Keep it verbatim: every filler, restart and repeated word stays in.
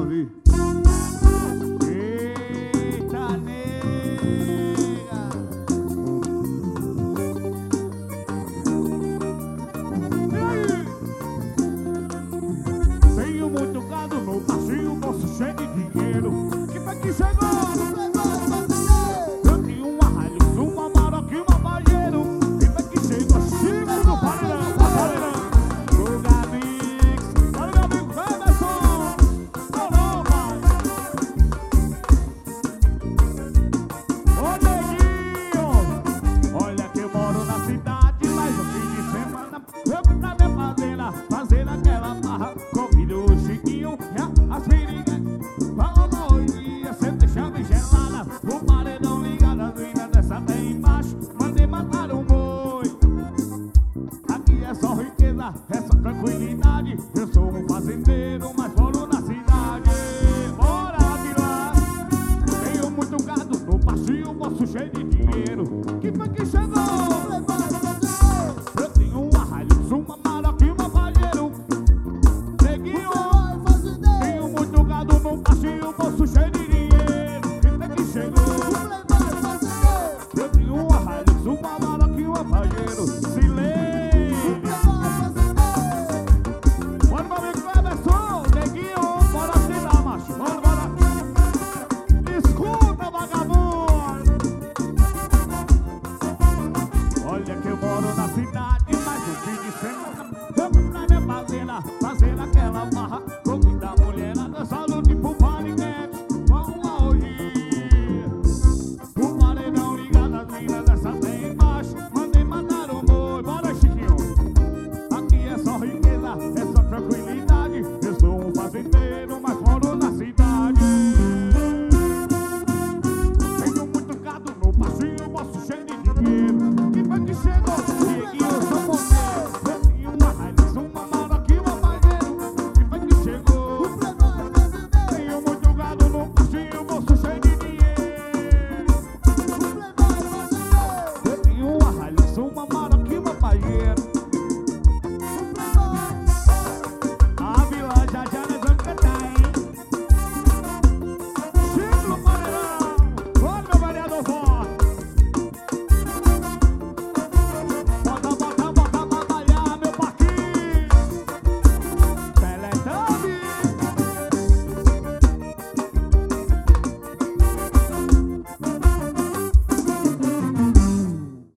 ouvir. Eita, nega. E aí? Tenho muito gado no passeio, bolso cheio de dinheiro. Que foi que chegou? Eu tenho um arralho, uma maroca e uma banheiro. Que foi que chegou? Chega no paredão, paredão. O Gabix, olha o meu amigo Emerson. Olá, pai. Ô, neguinho, olha que eu moro na cidade, mas no fim de semana eu vou pra minha fazenda, fazer aquela barra. Convido o Chiquinho e as meninas. Fala noite, sempre chave gelada. O paredão ligado, as minas dessa bem embaixo. Mandei matar um boi. Aqui é só riqueza, é só tranquilidade. Eu sou um fazendeiro,